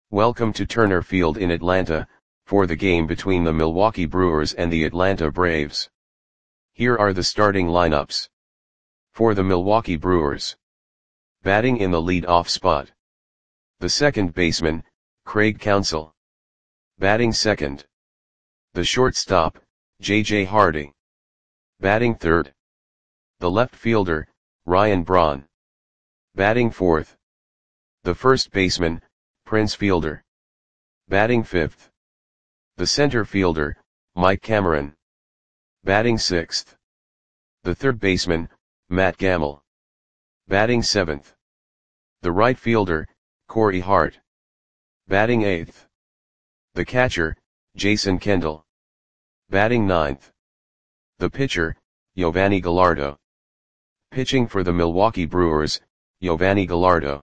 Welcome to Turner Field in Atlanta, for the game between the Milwaukee Brewers and the Atlanta Braves. Here are the starting lineups. For the Milwaukee Brewers. Batting in the lead-off spot. The second baseman, Craig Counsell. Batting second. The shortstop, J.J. Hardy. Batting third. The left fielder, Ryan Braun. Batting fourth. The first baseman, Prince Fielder. Batting fifth. The center fielder, Mike Cameron. Batting sixth. The third baseman, Matt Gamel. Batting seventh. The right fielder, Corey Hart. Batting eighth. The catcher, Jason Kendall. Batting ninth. The pitcher, Yovani Gallardo. Pitching for the Milwaukee Brewers, Yovani Gallardo.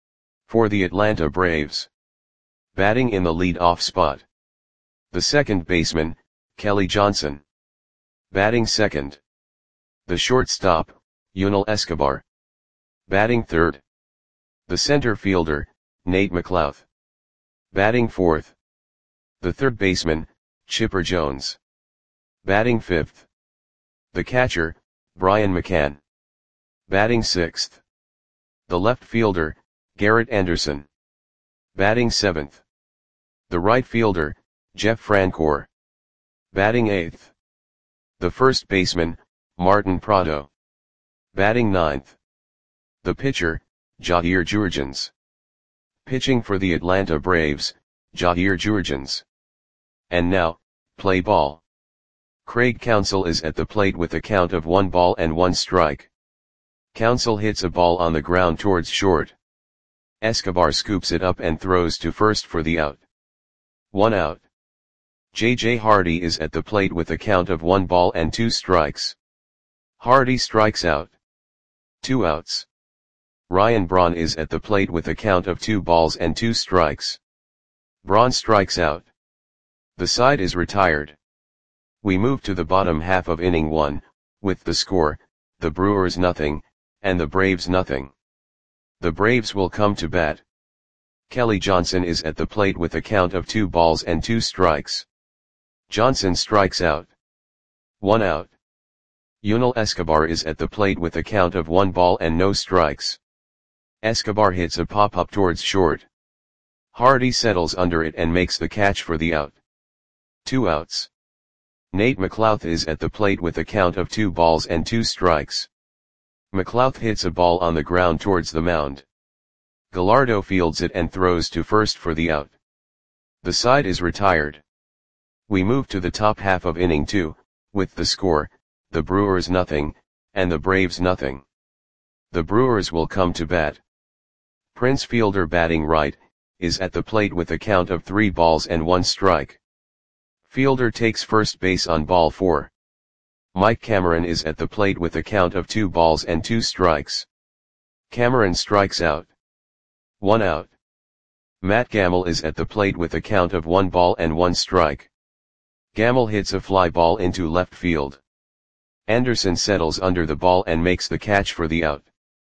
For the Atlanta Braves. Batting in the lead-off spot. The second baseman, Kelly Johnson. Batting second. The shortstop, Yunel Escobar. Batting third. The center fielder, Nate McLouth. Batting fourth. The third baseman, Chipper Jones. Batting fifth. The catcher, Brian McCann. Batting sixth. The left fielder, Garrett Anderson. Batting seventh. The right fielder, Jeff Francoeur. Batting eighth. The first baseman, Martin Prado. Batting ninth. The pitcher, Jair Jurrjens. Pitching for the Atlanta Braves, Jair Jurrjens. And now, play ball. Craig Counsell is at the plate with a count of 1 ball and 1 strike. Counsell hits a ball on the ground towards short. Escobar scoops it up and throws to first for the out. 1 out. J.J. Hardy is at the plate with a count of 1 ball and 2 strikes. Hardy strikes out. 2 outs. Ryan Braun is at the plate with a count of 2 balls and 2 strikes. Braun strikes out. The side is retired. We move to the bottom half of inning 1, with the score, the Brewers nothing, and the Braves nothing. The Braves will come to bat. Kelly Johnson is at the plate with a count of 2 balls and 2 strikes. Johnson strikes out. 1 out. Yunel Escobar is at the plate with a count of 1 ball and no strikes. Escobar hits a pop-up towards short. Hardy settles under it and makes the catch for the out. 2 outs. Nate McLouth is at the plate with a count of 2 balls and 2 strikes. McLouth hits a ball on the ground towards the mound. Gallardo fields it and throws to first for the out. The side is retired. We move to the top half of inning 2, with the score, the Brewers nothing, and the Braves nothing. The Brewers will come to bat. Prince Fielder batting right, is at the plate with a count of 3 balls and 1 strike. Fielder takes first base on ball 4. Mike Cameron is at the plate with a count of 2 balls and 2 strikes. Cameron strikes out. 1 out. Matt Gamel is at the plate with a count of 1 ball and 1 strike. Gamel hits a fly ball into left field. Anderson settles under the ball and makes the catch for the out.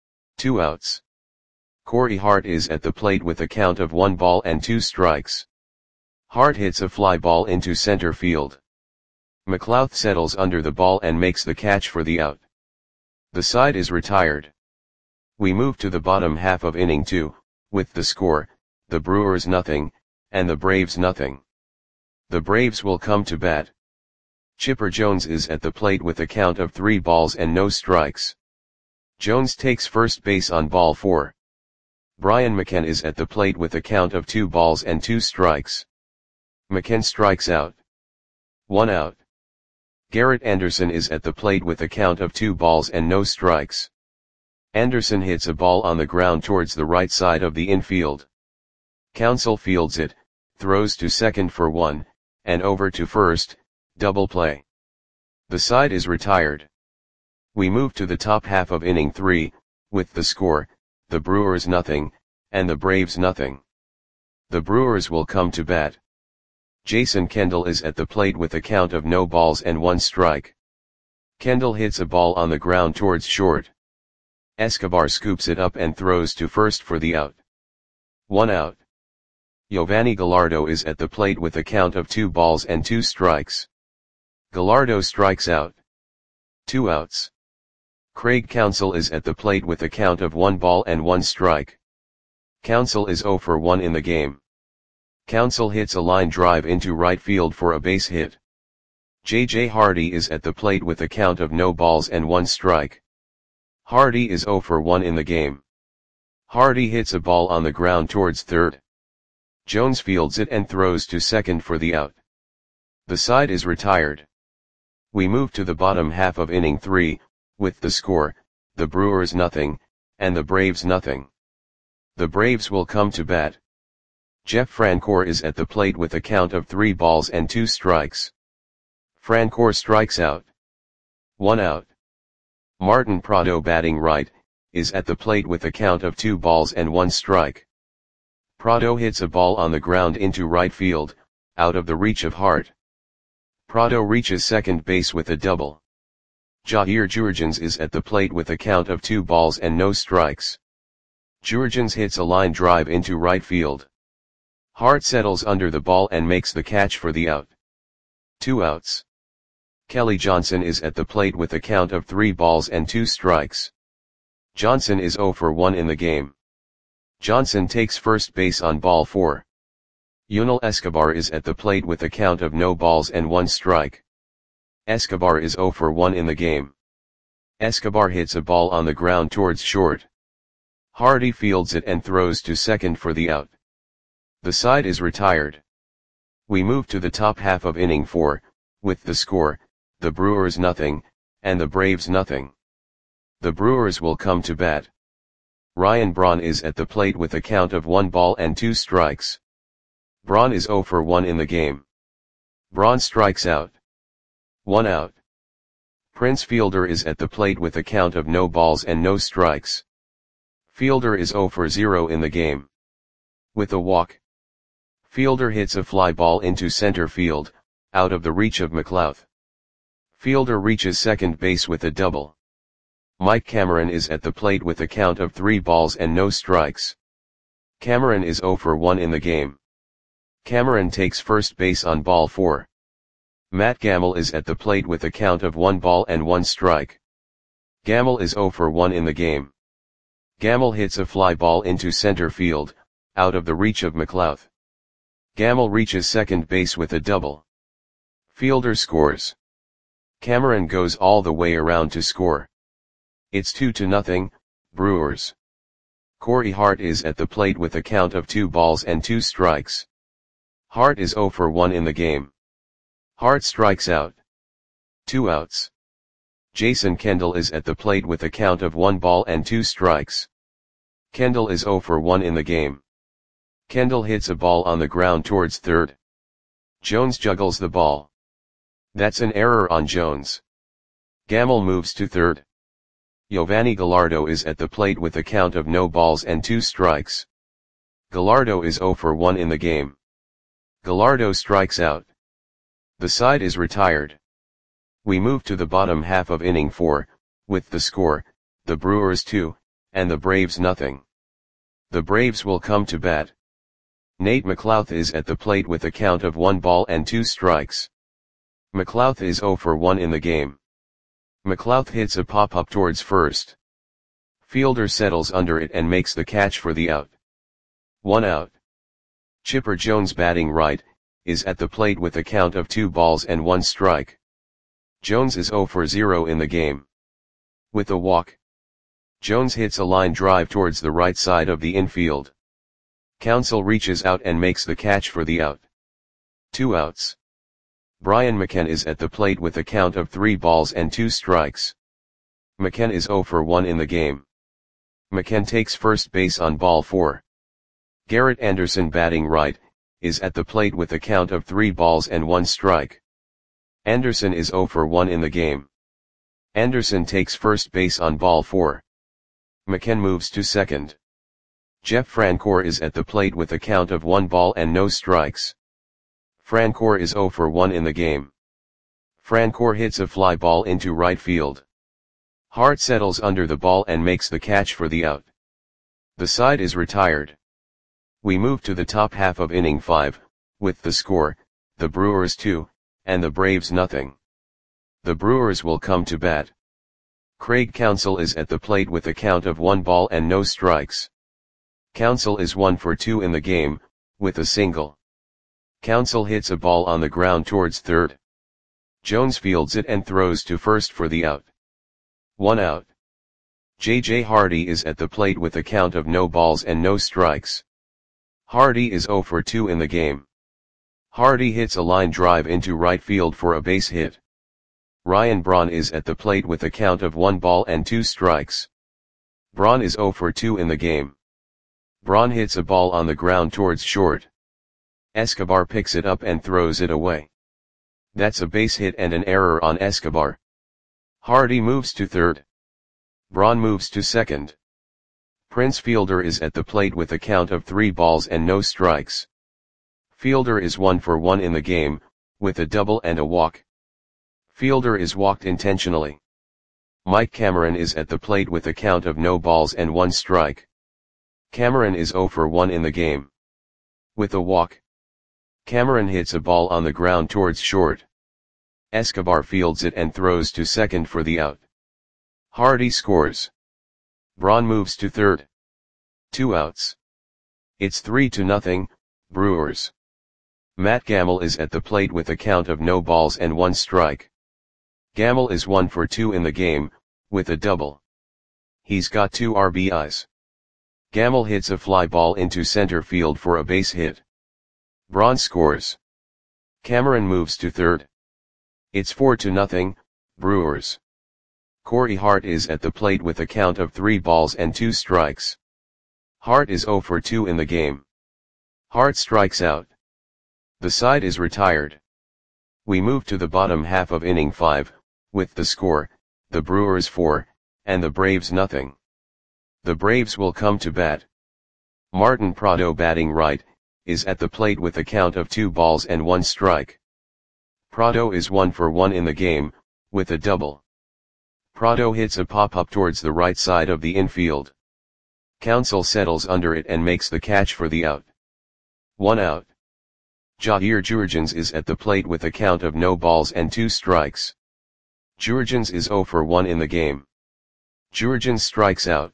2 outs. Corey Hart is at the plate with a count of 1 ball and 2 strikes. Hart hits a fly ball into center field. McLouth settles under the ball and makes the catch for the out. The side is retired. We move to the bottom half of inning 2, with the score, the Brewers nothing, and the Braves nothing. The Braves will come to bat. Chipper Jones is at the plate with a count of 3 balls and no strikes. Jones takes first base on ball 4. Brian McCann is at the plate with a count of 2 balls and 2 strikes. McCann strikes out. 1 out. Garrett Anderson is at the plate with a count of 2 balls and no strikes. Anderson hits a ball on the ground towards the right side of the infield. Counsell fields it, throws to second for 1, and over to first, double play. The side is retired. We move to the top half of inning 3, with the score, the Brewers nothing, and the Braves nothing. The Brewers will come to bat. Jason Kendall is at the plate with a count of no balls and 1 strike. Kendall hits a ball on the ground towards short. Escobar scoops it up and throws to first for the out. 1 out. Giovanni Gallardo is at the plate with a count of 2 balls and 2 strikes. Gallardo strikes out. 2 outs. Craig Counsell is at the plate with a count of 1 ball and 1 strike. Counsell is 0 for 1 in the game. Counsell hits a line drive into right field for a base hit. J.J. Hardy is at the plate with a count of no balls and 1 strike. Hardy is 0 for 1 in the game. Hardy hits a ball on the ground towards third. Jones fields it and throws to second for the out. The side is retired. We move to the bottom half of inning 3, with the score, the Brewers nothing, and the Braves nothing. The Braves will come to bat. Jeff Francoeur is at the plate with a count of 3 balls and 2 strikes. Francoeur strikes out. 1 out. Martin Prado, batting right, is at the plate with a count of 2 balls and 1 strike. Prado hits a ball on the ground into right field, out of the reach of Hart. Prado reaches second base with a double. Jair Jurrjens is at the plate with a count of 2 balls and no strikes. Jurrjens hits a line drive into right field. Hart settles under the ball and makes the catch for the out. 2 outs. Kelly Johnson is at the plate with a count of 3 balls and 2 strikes. Johnson is 0 for 1 in the game. Johnson takes first base on ball 4. Yunel Escobar is at the plate with a count of no balls and 1 strike. Escobar is 0 for 1 in the game. Escobar hits a ball on the ground towards short. Hardy fields it and throws to second for the out. The side is retired. We move to the top half of inning 4, with the score, the Brewers nothing, and the Braves nothing. The Brewers will come to bat. Ryan Braun is at the plate with a count of 1 ball and 2 strikes. Braun is 0 for 1 in the game. Braun strikes out. 1 out. Prince Fielder is at the plate with a count of no balls and no strikes. Fielder is 0 for 0 in the game. With a walk. Fielder hits a fly ball into center field, out of the reach of McLouth. Fielder reaches second base with a double. Mike Cameron is at the plate with a count of 3 balls and no strikes. Cameron is 0 for 1 in the game. Cameron takes first base on ball 4. Matt Gamel is at the plate with a count of 1 ball and 1 strike. Gamel is 0 for 1 in the game. Gamel hits a fly ball into center field, out of the reach of McLouth. Gamel reaches second base with a double. Fielder scores. Cameron goes all the way around to score. It's 2-0, Brewers. Corey Hart is at the plate with a count of 2 balls and 2 strikes. Hart is 0 for 1 in the game. Hart strikes out. 2 outs. Jason Kendall is at the plate with a count of 1 ball and 2 strikes. Kendall is 0 for 1 in the game. Kendall hits a ball on the ground towards third. Jones juggles the ball. That's an error on Jones. Gamel moves to third. Giovanni Gallardo is at the plate with a count of no balls and 2 strikes. Gallardo is 0 for 1 in the game. Gallardo strikes out. The side is retired. We move to the bottom half of inning 4, with the score, the Brewers 2, and the Braves nothing. The Braves will come to bat. Nate McLouth is at the plate with a count of 1 ball and 2 strikes. McLouth is 0 for 1 in the game. McLouth hits a pop-up towards first. Fielder settles under it and makes the catch for the out. 1 out. Chipper Jones, batting right, is at the plate with a count of 2 balls and 1 strike. Jones is 0 for 0 in the game. With a walk. Jones hits a line drive towards the right side of the infield. Counsell reaches out and makes the catch for the out. 2 outs. Brian McCann is at the plate with a count of 3 balls and 2 strikes. McCann is 0 for 1 in the game. McCann takes first base on ball 4. Garrett Anderson, batting right, is at the plate with a count of 3 balls and 1 strike. Anderson is 0 for 1 in the game. Anderson takes first base on ball 4. McCann moves to second. Jeff Francoeur is at the plate with a count of 1 ball and no strikes. Francoeur is 0 for 1 in the game. Francoeur hits a fly ball into right field. Hart settles under the ball and makes the catch for the out. The side is retired. We move to the top half of inning 5, with the score, the Brewers 2, and the Braves nothing. The Brewers will come to bat. Craig Counsell is at the plate with a count of 1 ball and no strikes. Counsell is 1 for 2 in the game, with a single. Counsell hits a ball on the ground towards third. Jones fields it and throws to first for the out. 1 out. J.J. Hardy is at the plate with a count of no balls and no strikes. Hardy is 0 for 2 in the game. Hardy hits a line drive into right field for a base hit. Ryan Braun is at the plate with a count of 1 ball and 2 strikes. Braun is 0 for 2 in the game. Braun hits a ball on the ground towards short. Escobar picks it up and throws it away. That's a base hit and an error on Escobar. Hardy moves to third. Braun moves to second. Prince Fielder is at the plate with a count of 3 balls and no strikes. Fielder is 1 for 1 in the game, with a double and a walk. Fielder is walked intentionally. Mike Cameron is at the plate with a count of no balls and 1 strike. Cameron is 0 for 1 in the game. With a walk. Cameron hits a ball on the ground towards short. Escobar fields it and throws to second for the out. Hardy scores. Braun moves to third. 2 outs. It's 3-0, Brewers. Matt Gamel is at the plate with a count of no balls and 1 strike. Gamel is 1 for 2 in the game, with a double. He's got 2 RBIs. Gamel hits a fly ball into center field for a base hit. Braun scores. Cameron moves to third. It's 4-0, Brewers. Corey Hart is at the plate with a count of 3 balls and 2 strikes. Hart is 0 for 2 in the game. Hart strikes out. The side is retired. We move to the bottom half of inning 5, with the score, the Brewers 4, and the Braves nothing. The Braves will come to bat. Martin Prado, batting right, is at the plate with a count of 2 balls and 1 strike. Prado is 1 for 1 in the game, with a double. Prado hits a pop-up towards the right side of the infield. Counsell settles under it and makes the catch for the out. 1 out. Jair Jurrjens is at the plate with a count of no balls and 2 strikes. Jurrjens is 0 for 1 in the game. Jurrjens strikes out.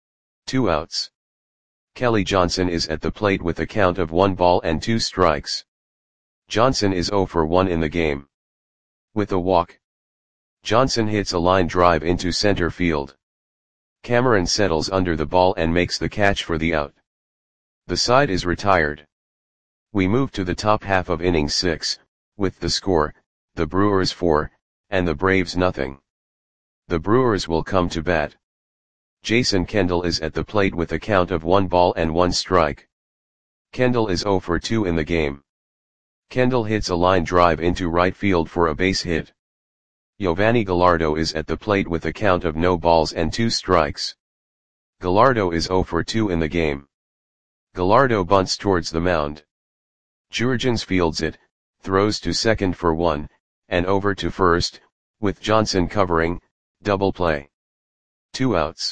2 outs. Kelly Johnson is at the plate with a count of 1 ball and 2 strikes. Johnson is 0 for 1 in the game. With a walk. Johnson hits a line drive into center field. Cameron settles under the ball and makes the catch for the out. The side is retired. We move to the top half of inning 6, with the score, the Brewers 4, and the Braves nothing. The Brewers will come to bat. Jason Kendall is at the plate with a count of 1 ball and 1 strike. Kendall is 0 for 2 in the game. Kendall hits a line drive into right field for a base hit. Giovanni Gallardo is at the plate with a count of no balls and 2 strikes. Gallardo is 0 for 2 in the game. Gallardo bunts towards the mound. Jurrjens fields it, throws to second for 1, and over to first, with Johnson covering, double play. 2 outs.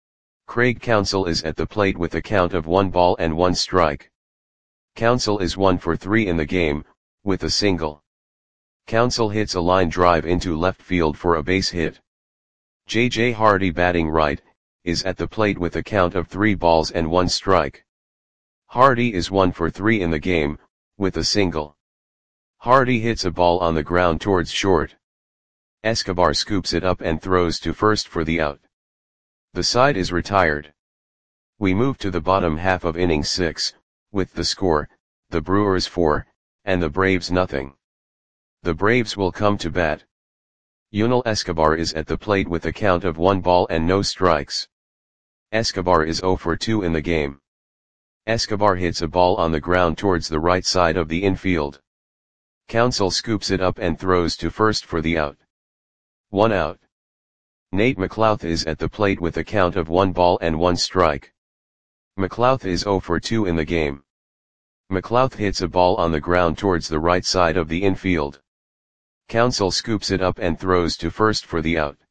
Craig Counsell is at the plate with a count of 1 ball and 1 strike. Counsell is 1 for 3 in the game, with a single. Counsell hits a line drive into left field for a base hit. J.J. Hardy, batting right, is at the plate with a count of 3 balls and 1 strike. Hardy is 1 for 3 in the game, with a single. Hardy hits a ball on the ground towards short. Escobar scoops it up and throws to first for the out. The side is retired. We move to the bottom half of inning 6, with the score, the Brewers 4, and the Braves nothing. The Braves will come to bat. Yunel Escobar is at the plate with a count of 1 ball and no strikes. Escobar is 0 for 2 in the game. Escobar hits a ball on the ground towards the right side of the infield. Counsell scoops it up and throws to first for the out. 1 out. Nate McLouth is at the plate with a count of 1 ball and 1 strike. McLouth is 0 for 2 in the game. McLouth hits a ball on the ground towards the right side of the infield. Counsell scoops it up and throws to first for the out.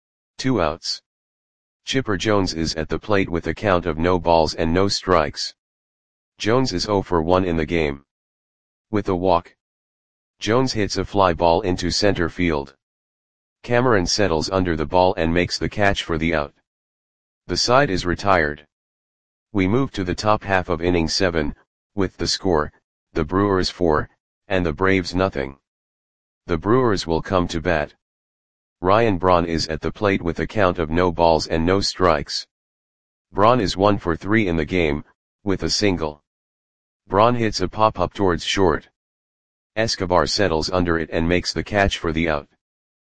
2 outs. Chipper Jones is at the plate with a count of no balls and no strikes. Jones is 0 for 1 in the game. With a walk. Jones hits a fly ball into center field. Cameron settles under the ball and makes the catch for the out. The side is retired. We move to the top half of inning 7, with the score, the Brewers 4, and the Braves nothing. The Brewers will come to bat. Ryan Braun is at the plate with a count of no balls and no strikes. Braun is 1 for 3 in the game, with a single. Braun hits a pop-up towards short. Escobar settles under it and makes the catch for the out.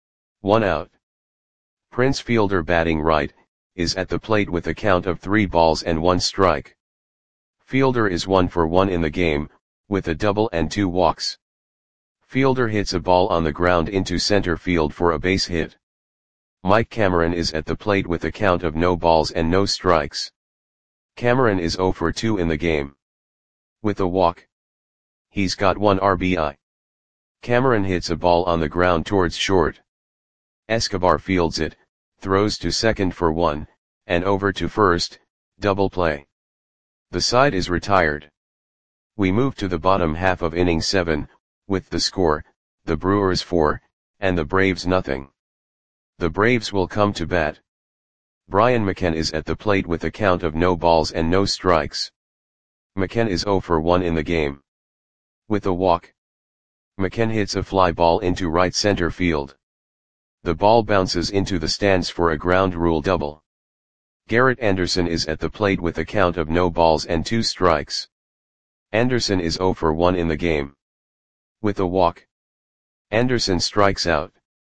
1 out. Prince Fielder, batting right, is at the plate with a count of 3 balls and 1 strike. Fielder is 1 for 1 in the game, with a double and 2 walks. Fielder hits a ball on the ground into center field for a base hit. Mike Cameron is at the plate with a count of no balls and no strikes. Cameron is 0 for 2 in the game. With a walk. He's got 1 RBI. Cameron hits a ball on the ground towards short. Escobar fields it, throws to second for 1, and over to first, double play. The side is retired. We move to the bottom half of inning 7, with the score, the Brewers 4, and the Braves nothing. The Braves will come to bat. Brian McCann is at the plate with a count of no balls and no strikes. McCann is 0 for 1 in the game. With a walk. McCann hits a fly ball into right center field. The ball bounces into the stands for a ground rule double. Garrett Anderson is at the plate with a count of no balls and 2 strikes. Anderson is 0 for 1 in the game. With a walk. Anderson strikes out.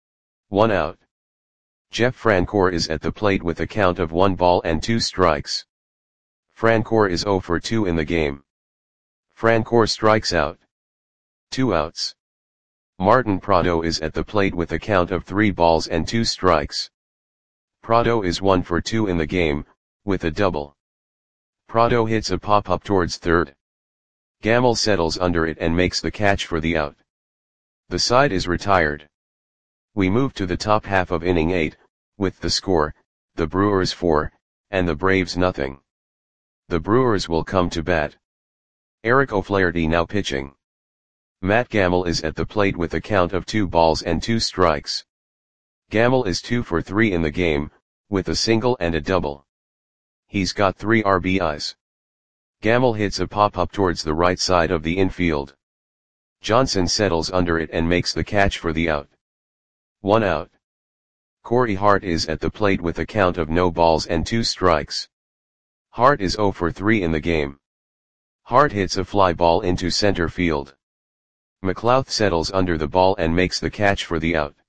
1 out. Jeff Francoeur is at the plate with a count of 1 ball and 2 strikes. Francoeur is 0 for 2 in the game. Francoeur strikes out. 2 outs. Martin Prado is at the plate with a count of 3 balls and 2 strikes. Prado is 1 for 2 in the game, with a double. Prado hits a pop-up towards third. Gamble settles under it and makes the catch for the out. The side is retired. We move to the top half of inning 8, with the score, the Brewers 4, and the Braves nothing. The Brewers will come to bat. Eric O'Flaherty now pitching. Matt Gamble is at the plate with a count of 2 balls and 2 strikes. Gamble is 2 for 3 in the game, with a single and a double. He's got 3 RBIs. Gamble hits a pop-up towards the right side of the infield. Johnson settles under it and makes the catch for the out. 1 out. Corey Hart is at the plate with a count of no balls and 2 strikes. Hart is 0 for 3 in the game. Hart hits a fly ball into center field. McLouth settles under the ball and makes the catch for the out.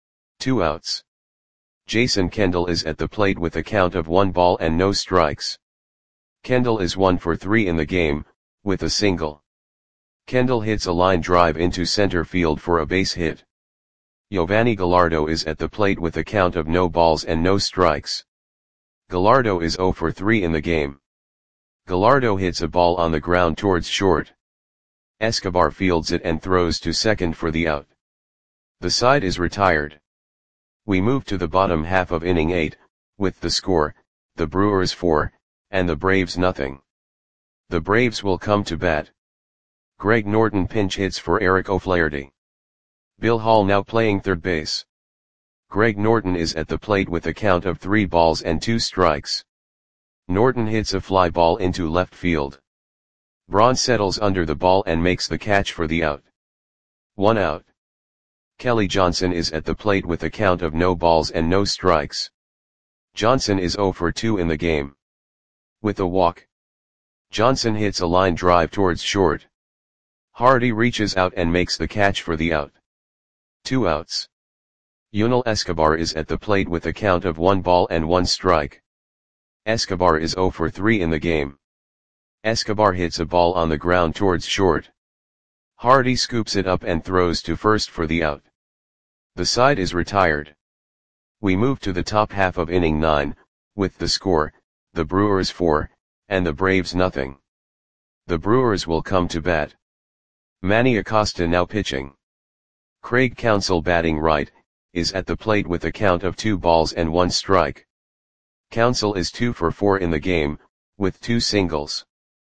2 outs. Jason Kendall is at the plate with a count of 1 ball and no strikes. Kendall is 1 for 3 in the game, with a single. Kendall hits a line drive into center field for a base hit. Giovanni Gallardo is at the plate with a count of no balls and no strikes. Gallardo is 0 for 3 in the game. Gallardo hits a ball on the ground towards short. Escobar fields it and throws to second for the out. The side is retired. We move to the bottom half of inning 8, with the score, the Brewers 4, and the Braves nothing. The Braves will come to bat. Greg Norton pinch hits for Eric O'Flaherty. Bill Hall now playing third base. Greg Norton is at the plate with a count of 3 balls and 2 strikes. Norton hits a fly ball into left field. Braun settles under the ball and makes the catch for the out. 1 out. Kelly Johnson is at the plate with a count of no balls and no strikes. Johnson is 0 for 2 in the game. With a walk. Johnson hits a line drive towards short. Hardy reaches out and makes the catch for the out. 2 outs. Yunel Escobar is at the plate with a count of 1 ball and 1 strike. Escobar is 0 for 3 in the game. Escobar hits a ball on the ground towards short. Hardy scoops it up and throws to first for the out. The side is retired. We move to the top half of inning 9, with the score, the Brewers 4, and the Braves nothing. The Brewers will come to bat. Manny Acosta now pitching. Craig Counsell, batting right, is at the plate with a count of 2 balls and 1 strike. Counsell is 2 for 4 in the game, with 2 singles.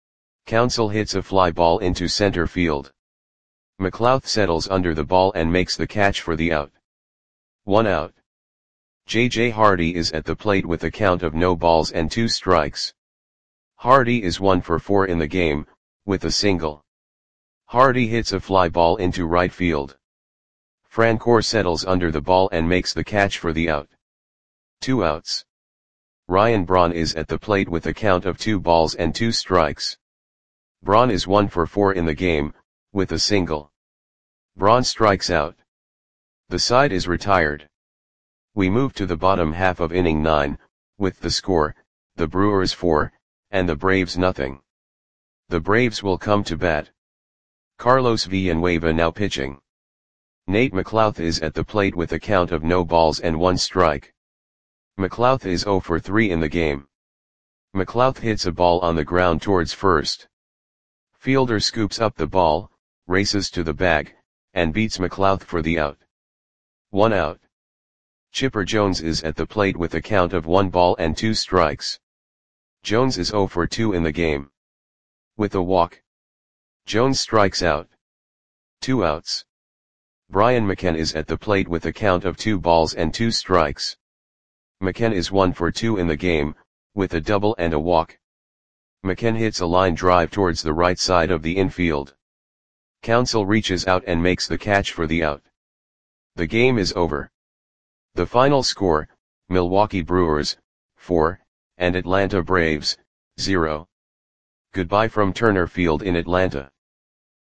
Counsell hits a fly ball into center field. McLouth settles under the ball and makes the catch for the out. 1 out. J.J. Hardy is at the plate with a count of no balls and 2 strikes. Hardy is 1 for 4 in the game, with a single. Hardy hits a fly ball into right field. Francoeur settles under the ball and makes the catch for the out. 2 outs. Ryan Braun is at the plate with a count of 2 balls and 2 strikes. Braun is 1 for 4 in the game, with a single. Braun strikes out. The side is retired. We move to the bottom half of inning 9, with the score, the Brewers 4, and the Braves nothing. The Braves will come to bat. Carlos Villanueva now pitching. Nate McLouth is at the plate with a count of no balls and 1 strike. McLouth is 0 for 3 in the game. McLouth hits a ball on the ground towards first. Fielder scoops up the ball, races to the bag, and beats McLouth for the out. 1 out. Chipper Jones is at the plate with a count of 1 ball and 2 strikes. Jones is 0 for 2 in the game. With a walk, Jones strikes out. 2 outs. Brian McCann is at the plate with a count of 2 balls and 2 strikes. McCann is 1 for 2 in the game, with a double and a walk. McCann hits a line drive towards the right side of the infield. Counsell reaches out and makes the catch for the out. The game is over. The final score, Milwaukee Brewers, 4, and Atlanta Braves, 0. Goodbye from Turner Field in Atlanta.